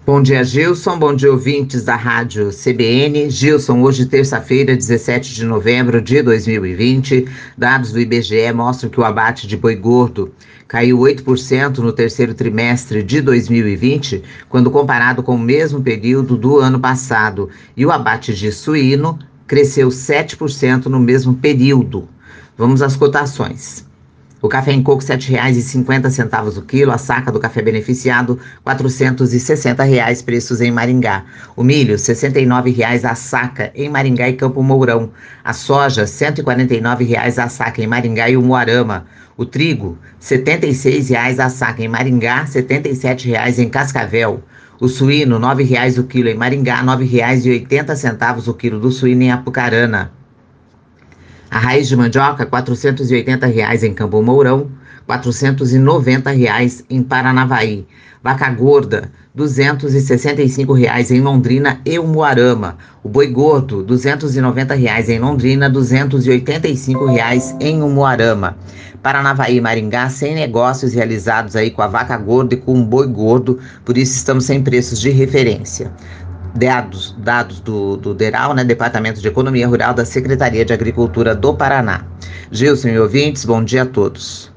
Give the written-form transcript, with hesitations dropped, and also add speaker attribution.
Speaker 1: Bom dia, Gilson. Bom dia, ouvintes da Rádio CBN. Gilson, hoje, terça-feira, 17 de novembro de 2020, dados do IBGE mostram que o abate de boi gordo caiu 8% no terceiro trimestre de 2020, quando comparado com o mesmo período do ano passado, e o abate de suíno cresceu 7% no mesmo período. Vamos às cotações. O café em coco, R$ 7,50 o quilo. A saca do café beneficiado, R$ 460, preços em Maringá. O milho, R$ 69 a saca em Maringá e Campo Mourão. A soja, R$ 149 a saca em Maringá e Umuarama. O trigo, R$ 76 a saca em Maringá, R$ 77 em Cascavel. O suíno, R$ 9 o quilo em Maringá, R$ 9,80 o quilo do suíno em Apucarana. A raiz de mandioca, R$ 480 em Campo Mourão, R$ 490 em Paranavaí. Vaca gorda, R$ 265 em Londrina e Umuarama. O boi gordo, R$ 290 em Londrina, R$ 285 em Umuarama. Paranavaí e Maringá, sem negócios realizados aí com a vaca gorda e com o boi gordo, por isso estamos sem preços de referência. Dados do DERAL, Departamento de Economia Rural da Secretaria de Agricultura do Paraná. Gilson e ouvintes, bom dia a todos.